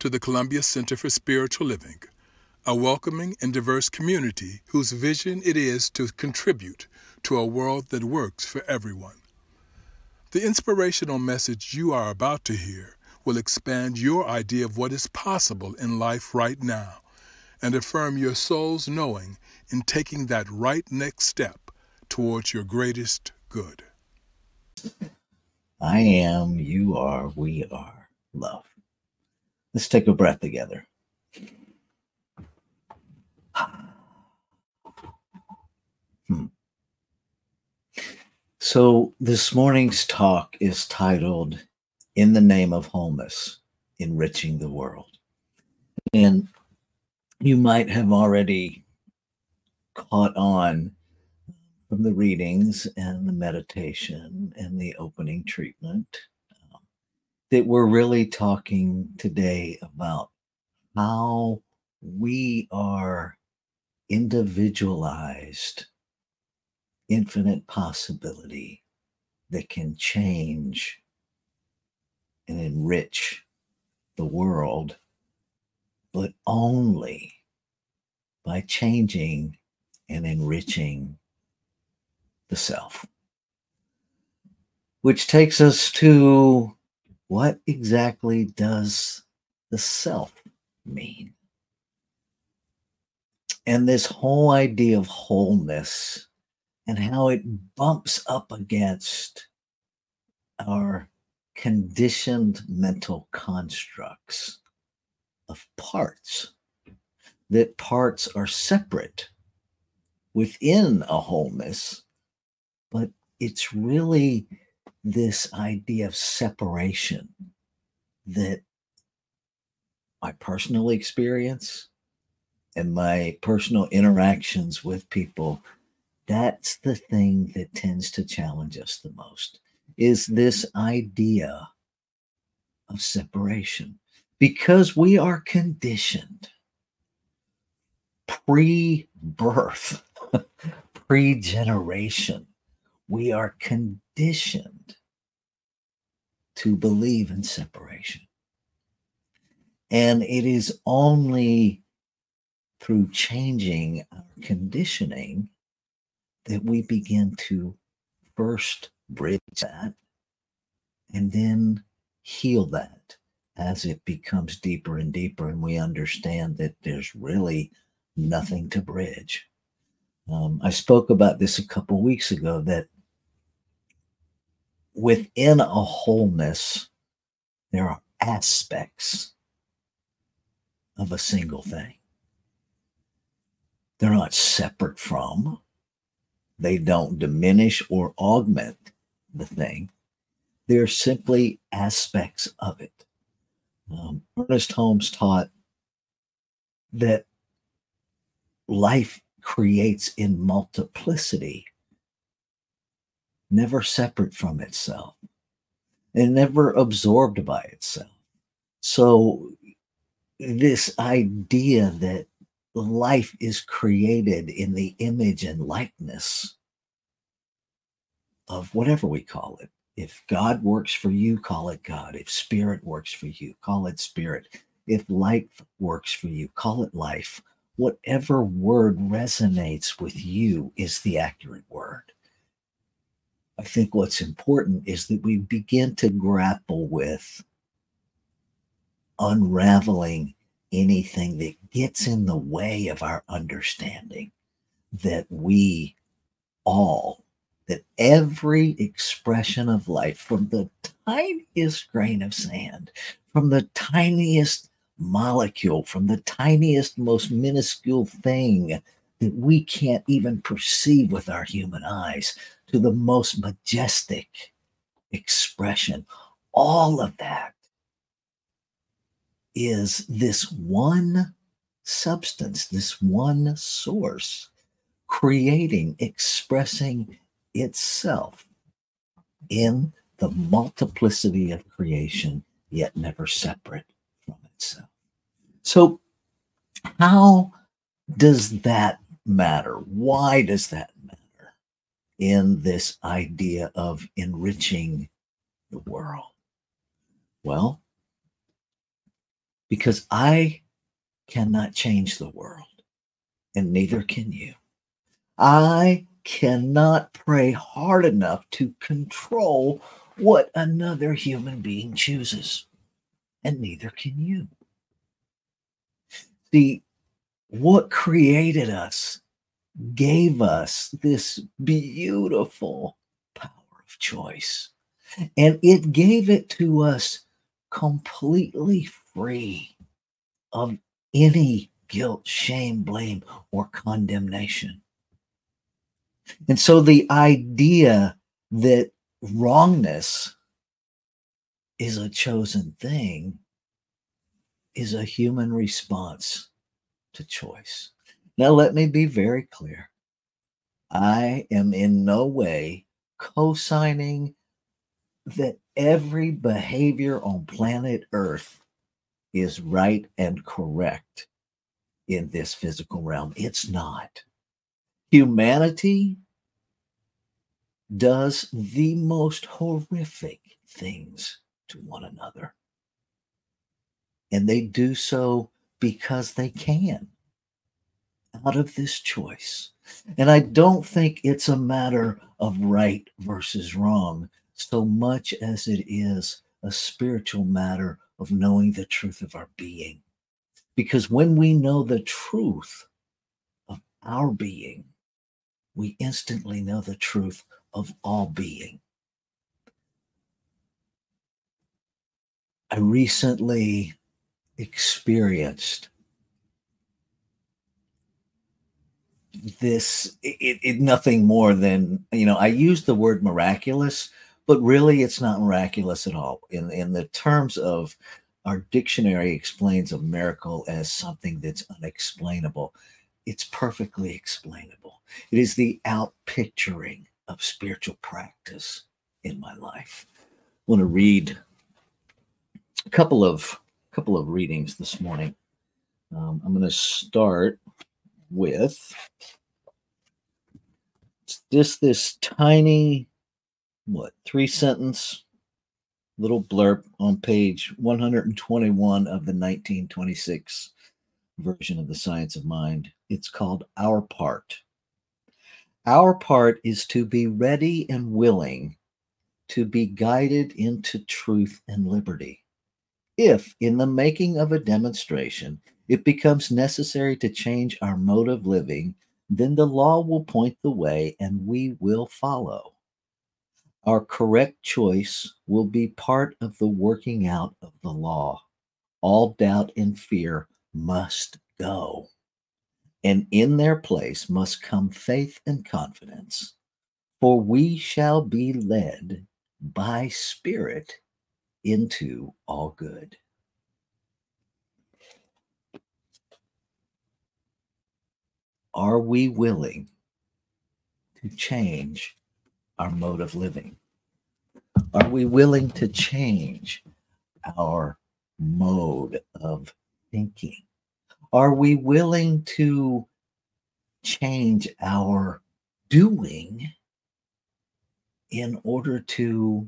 to the Columbia Center for Spiritual Living, a welcoming and diverse community whose vision it is to contribute to a world that works for everyone. The inspirational message you are about to hear will expand your idea of what is possible in life right now and affirm your soul's knowing in taking that right next step towards your greatest good. I am, you are, we are love. Let's take a breath together. So this morning's talk is titled In the Name of Wholeness, Enriching the World. And you might have already caught on from the readings and the meditation and the opening treatment that we're really talking today about how we are individualized, infinite possibility that can change and enrich the world, but only by changing and enriching the self. Which takes us to what exactly does the self mean? And this whole idea of wholeness and how it bumps up against our conditioned mental constructs of parts, that parts are separate within a wholeness, but it's really this idea of separation that my personal experience and my personal interactions with people, that's the thing that tends to challenge us the most, is this idea of separation. Because we are conditioned pre-birth, pre-generation, we are conditioned to believe in separation. And it is only through changing our conditioning that we begin to first bridge that and then heal that as it becomes deeper and deeper, and we understand that there's really nothing to bridge. I spoke about this a couple weeks ago, that within a wholeness, there are aspects of a single thing. They're not separate from, they don't diminish or augment the thing. They're simply aspects of it. Ernest Holmes taught that life creates in multiplicity, never separate from itself and never absorbed by itself. So this idea that life is created in the image and likeness of whatever we call it. If God works for you, call it God. If spirit works for you, call it spirit. If life works for you, call it life. Whatever word resonates with you is the accurate word. I think what's important is that we begin to grapple with unraveling anything that gets in the way of our understanding that we all, that every expression of life, from the tiniest grain of sand, from the tiniest molecule, from the tiniest, most minuscule thing that we can't even perceive with our human eyes, to the most majestic expression, all of that is this one substance, this one source, creating, expressing itself in the multiplicity of creation, yet never separate from itself. So, how does that matter? Why does that matter in this idea of enriching the world? Well, because I cannot change the world, and neither can you. I cannot pray hard enough to control what another human being chooses, and neither can you. See, what created us gave us this beautiful power of choice, and it gave it to us completely free of any guilt, shame, blame, or condemnation. And so the idea that wrongness is a chosen thing is a human response to choice. Now, let me be very clear. I am in no way co signing that every behavior on planet Earth is right and correct in this physical realm. It's not. Humanity does the most horrific things to one another. And they do so because they can, out of this choice. And I don't think it's a matter of right versus wrong so much as it is a spiritual matter of knowing the truth of our being. Because when we know the truth of our being, we instantly know the truth of all being. I recently experienced this nothing more than, I use the word miraculous, but really it's not miraculous at all. In the terms of our dictionary explains a miracle as something that's unexplainable. It's perfectly explainable. It is the outpicturing of spiritual practice in my life. I want to read a couple of readings this morning. I'm going to start with just this tiny, 3 sentence little blurb on page 121 of the 1926 version of the Science of Mind. It's called Our Part. Our part is to be ready and willing to be guided into truth and liberty. If, in the making of a demonstration, it becomes necessary to change our mode of living, then the law will point the way and we will follow. Our correct choice will be part of the working out of the law. All doubt and fear must go, and in their place must come faith and confidence, for we shall be led by Spirit into all good. Are we willing to change our mode of living? Are we willing to change our mode of thinking? Are we willing to change our doing in order to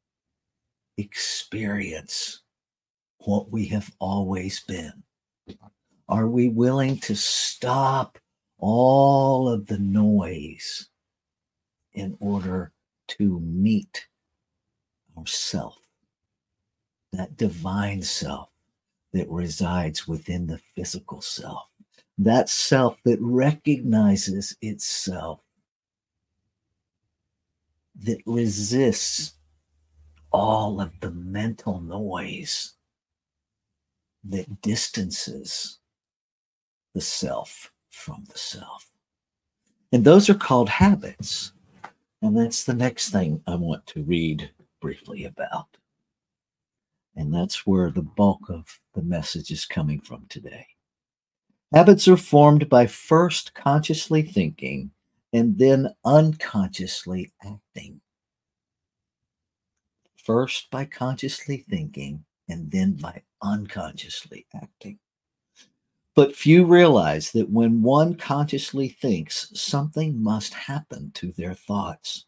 experience what we have always been? Are we willing to stop all of the noise in order to meet ourself, that divine self that resides within the physical self, that self that recognizes itself, that resists all of the mental noise that distances the self from the self? And those are called habits. And that's the next thing I want to read briefly about. And that's where the bulk of the message is coming from today. Habits are formed by first consciously thinking and then unconsciously acting. First by consciously thinking and then by unconsciously acting. But few realize that when one consciously thinks, something must happen to their thoughts.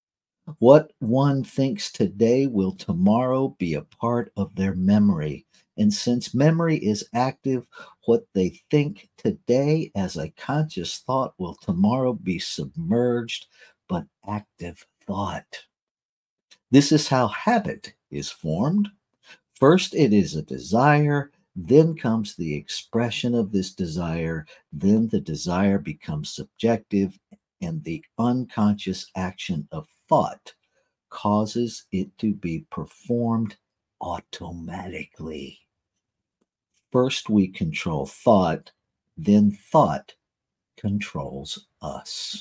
What one thinks today will tomorrow be a part of their memory And since memory is active, what they think today as a conscious thought will tomorrow be submerged, but active thought. This is how habit is formed. First, it is a desire, then comes the expression of this desire, then the desire becomes subjective, and the unconscious action of thought causes it to be performed automatically. First, we control thought, then thought controls us.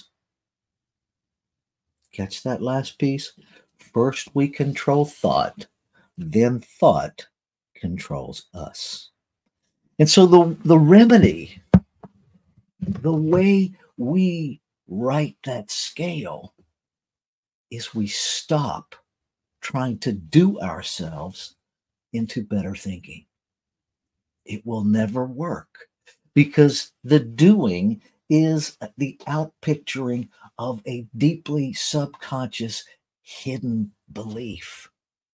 Catch that last piece? First, we control thought, then thought controls us. And so the remedy, the way we write that scale is we stop trying to do ourselves into better thinking. It will never work because the doing is the outpicturing of a deeply subconscious hidden belief.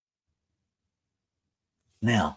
Now,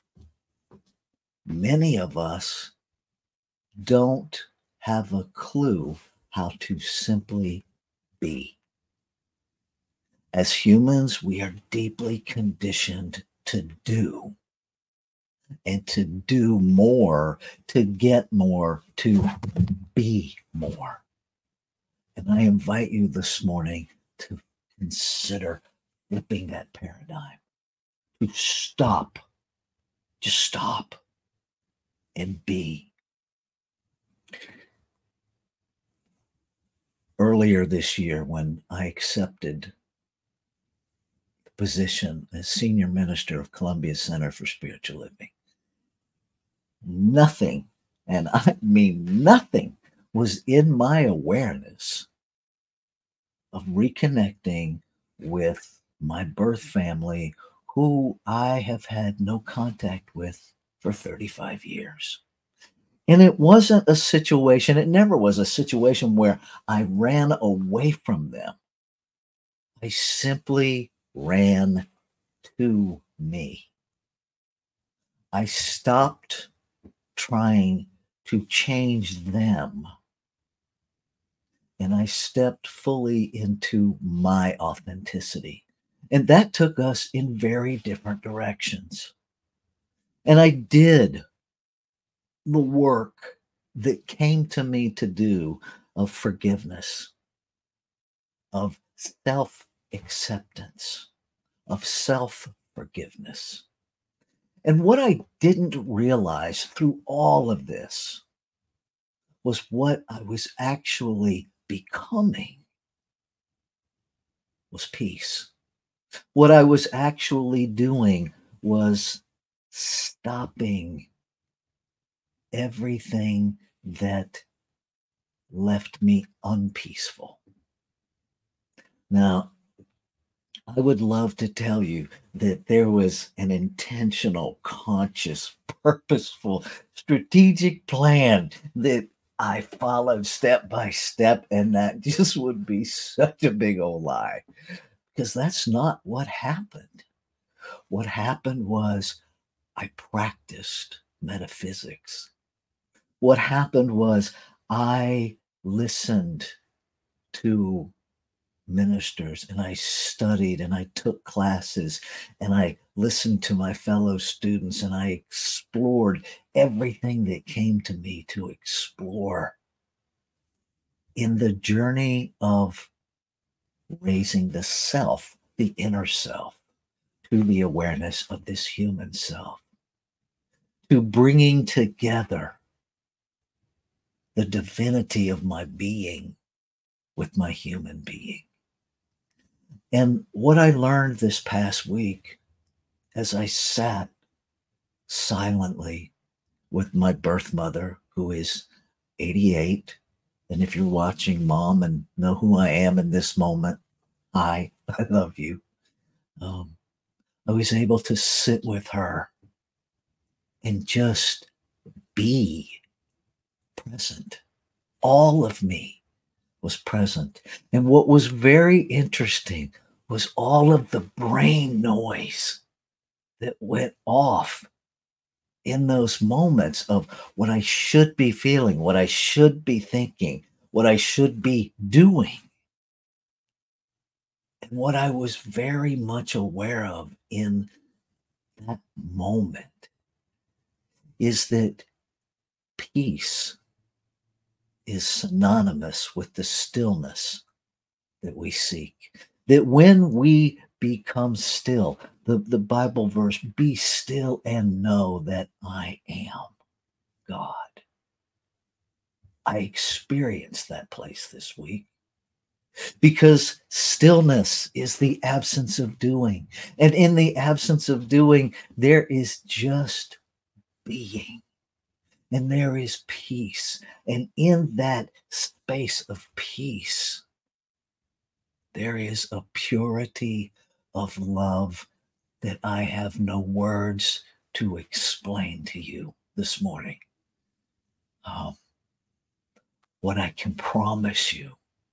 many of us don't have a clue how to simply be. As humans, we are deeply conditioned to do and to do more, to get more, to be more. And I invite you this morning to consider flipping that paradigm, to stop, just stop and be. Earlier this year, when I accepted the position as senior minister of Columbia Center for Spiritual Living, nothing, and I mean nothing, was in my awareness of reconnecting with my birth family, who I have had no contact with for 35 years. And it wasn't a situation, it never was a situation where I ran away from them. I simply ran to me. I stopped trying to change them, and I stepped fully into my authenticity. And that took us in very different directions. And I did the work that came to me to do of forgiveness, of self acceptance, of self forgiveness. And what I didn't realize through all of this was what I was actually becoming was peace. What I was actually doing was stopping everything that left me unpeaceful. Now, I would love to tell you that there was an intentional, conscious, purposeful, strategic plan that I followed step by step, and that just would be such a big old lie, because that's not what happened. What happened was I practiced metaphysics. What happened was I listened to ministers and I studied and I took classes and I listened to my fellow students and I explored everything that came to me to explore in the journey of raising the self, the inner self, to the awareness of this human self, to bringing together the divinity of my being with my human being. And what I learned this past week as I sat silently with my birth mother, who is 88. And if you're watching, Mom, and know who I am in this moment, I love you. I was able to sit with her and just be present. All of me was present. And what was very interesting was all of the brain noise that went off in those moments of what I should be feeling, what I should be thinking, what I should be doing. And what I was very much aware of in that moment is that peace is synonymous with the stillness that we seek. That when we become still, the Bible verse, be still and know that I am God. I experienced that place this week because stillness is the absence of doing. And in the absence of doing, there is just being. And there is peace. And in that space of peace, there is a purity of love that I have no words to explain to you this morning. What I can promise you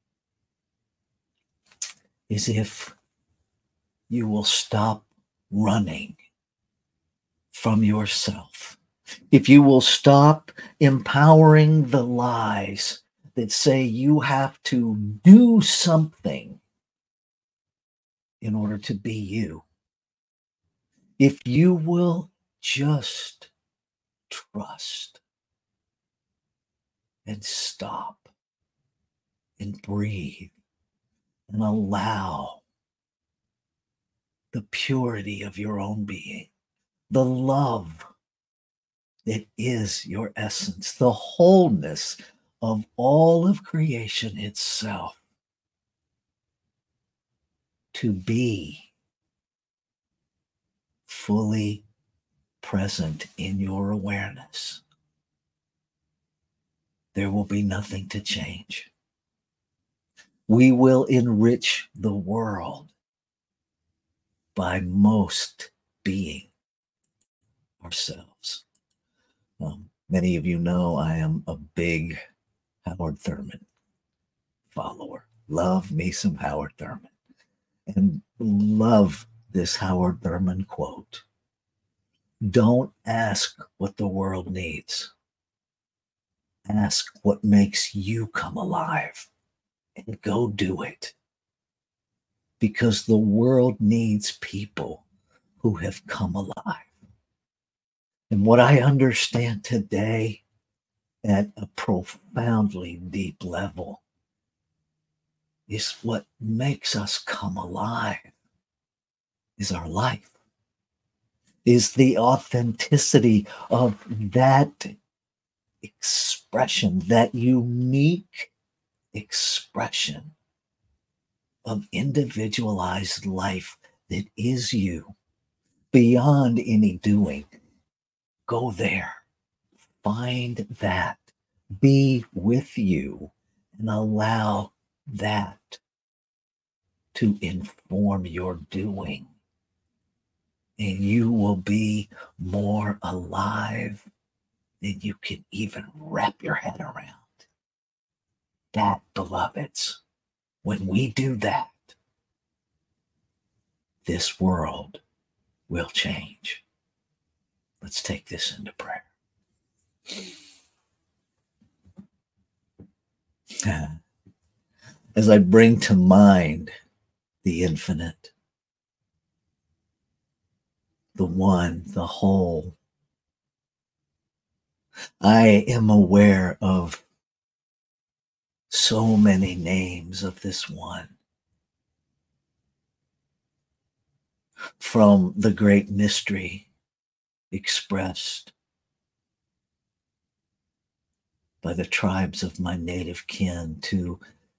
is if you will stop running from yourself, if you will stop empowering the lies that say you have to do something in order to be you, if you will just trust and stop and breathe and allow the purity of your own being, the love that is your essence, the wholeness of all of creation itself, to be fully present in your awareness, there will be nothing to change. We will enrich the world by most being ourselves. Many of you know I am a big Howard Thurman follower. Love me some Howard Thurman. And love this Howard Thurman quote. Don't ask what the world needs. Ask what makes you come alive and go do it. Because the world needs people who have come alive. And what I understand today at a profoundly deep level is what makes us come alive is our life, is the authenticity of that expression, that unique expression of individualized life that is you beyond any doing. Go there, find that, be with you, and allow that to inform your doing. And you will be more alive than you can even wrap your head around. That, beloveds, when we do that, this world will change. Let's take this into prayer. As I bring to mind the infinite, the one, the whole, I am aware of so many names of this one. From the great mystery expressed by the tribes of my native kin to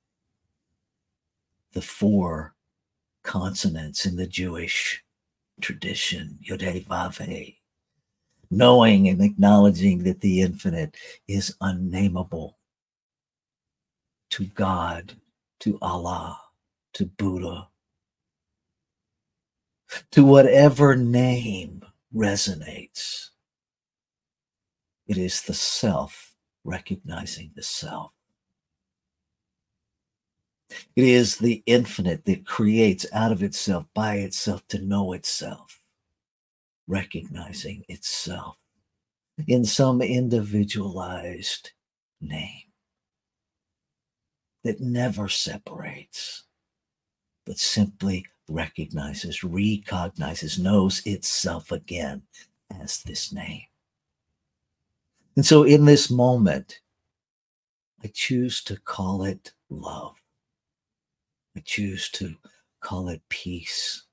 the 4 consonants in the Jewish tradition, Yod-Heh-Vav-Heh, knowing and acknowledging that the infinite is unnameable, to God, to Allah, to Buddha, to whatever name resonates. It is the self recognizing the self. It is the infinite that creates out of itself, by itself, to know itself, recognizing itself. in some individualized name that never separates, but simply recognizes, knows itself again as this name. And so in this moment, I choose to call it love. I choose to call it peace.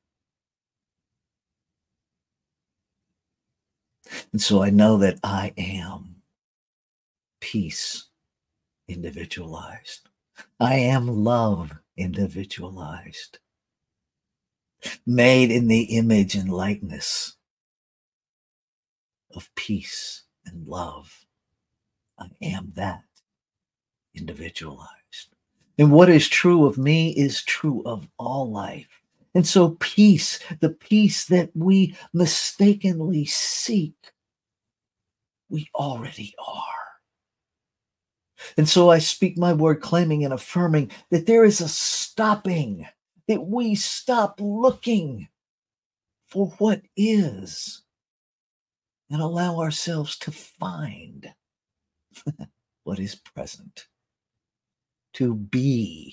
And so I know that I am peace individualized. I am love individualized, made in the image and likeness of peace and love. I am that individualized. And what is true of me is true of all life. And so peace, the peace that we mistakenly seek, we already are. And so I speak my word, claiming and affirming that there is a stopping, that we stop looking for what is and allow ourselves to find what is present, to be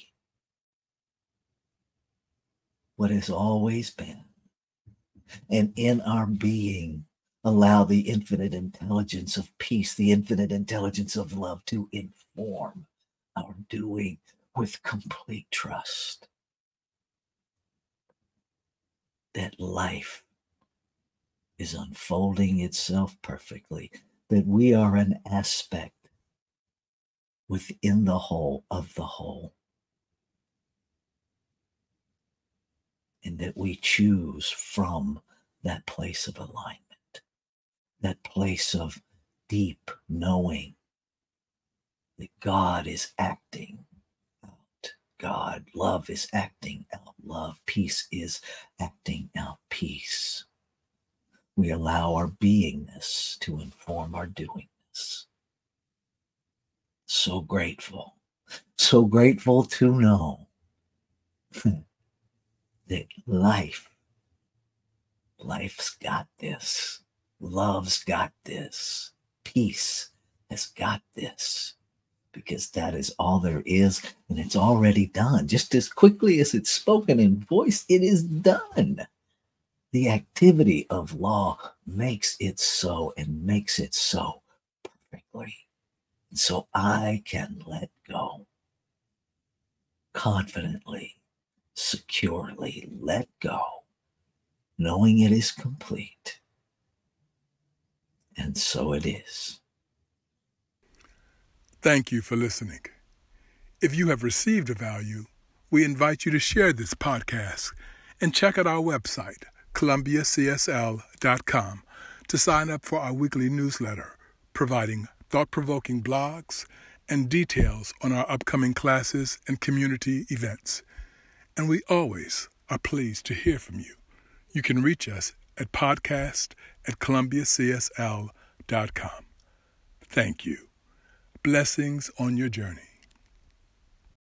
what has always been. And in our being, allow the infinite intelligence of peace, the infinite intelligence of love to inform our doing with complete trust that life is unfolding itself perfectly, that we are an aspect within the whole of the whole, and that we choose from that place of alignment, that place of deep knowing that God is acting out God, love is acting out love, peace is acting out peace. We allow our beingness to inform our doingness. So grateful to know that life's got this, love's got this, peace has got this, because that is all there is, and it's already done. Just as quickly as it's spoken in voice, it is done. The activity of law makes it so, and makes it so perfectly. And so I can let go confidently, securely let go, knowing it is complete. And so it is. Thank you for listening. If you have received a value, we invite you to share this podcast and check out our website, columbiacsl.com, to sign up for our weekly newsletter, providing thought-provoking blogs and details on our upcoming classes and community events. And we always are pleased to hear from you. You can reach us at podcast@columbiacsl.com. Thank you. Blessings on your journey.